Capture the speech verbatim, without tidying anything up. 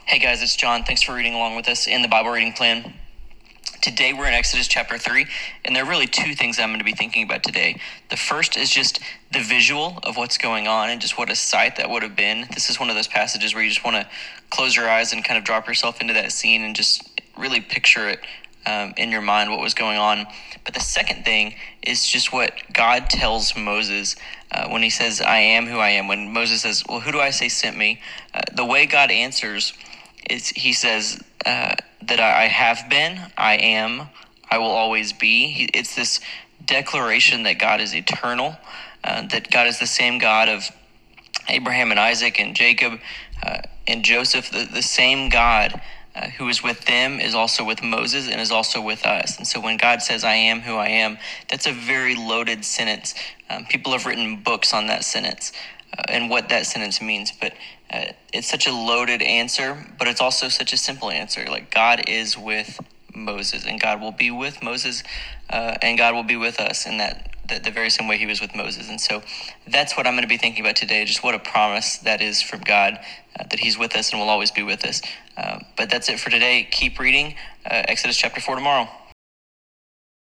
Hey guys, it's John. Thanks for reading along with us in the Bible reading plan. Today we're in Exodus chapter three, and there are really two things I'm going to be thinking about today. The first is just the visual of what's going on and just what a sight that would have been. This is one of those passages where you just want to close your eyes and kind of drop yourself into that scene and just really picture it um, in your mind what was going on. But the second thing is just what God tells Moses uh, when he says, I am who I am. When Moses says, well, who do I say sent me? Uh, the way God answers is he says uh, that I have been, I am, I will always be. He, it's this declaration that God is eternal, uh, that God is the same God of Abraham and Isaac and Jacob uh, and Joseph. The, the same God uh, who is with them is also with Moses and is also with us. And so when God says, I am who I am, that's a very loaded sentence. Um, people have written books on that sentence uh, and what that sentence means. But uh, it's such a loaded answer, but it's also such a simple answer. Like, God is with Moses, and God will be with Moses, uh, and God will be with us in that the, the very same way he was with Moses. And so that's what I'm going to be thinking about today, just what a promise that is from God, uh, that he's with us and will always be with us. Uh, but that's it for today. Keep reading uh, Exodus chapter four tomorrow.